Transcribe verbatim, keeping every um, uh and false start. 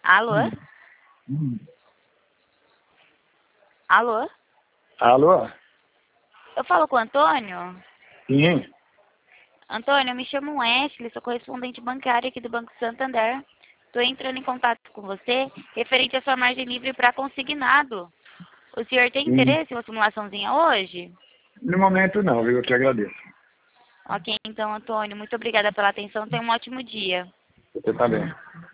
Alô? Hum. Hum. Alô? Alô? Eu falo com o Antônio? Sim. Antônio, eu me chamo Ashley, sou correspondente bancária aqui do Banco Santander. Estou entrando em contato com você referente à sua margem livre para consignado. O senhor tem Sim. interesse em uma simulaçãozinha hoje? No momento não, viu? Eu te agradeço. Ok, então, Antônio, muito obrigada pela atenção. Tenha um ótimo dia. Você tá bem.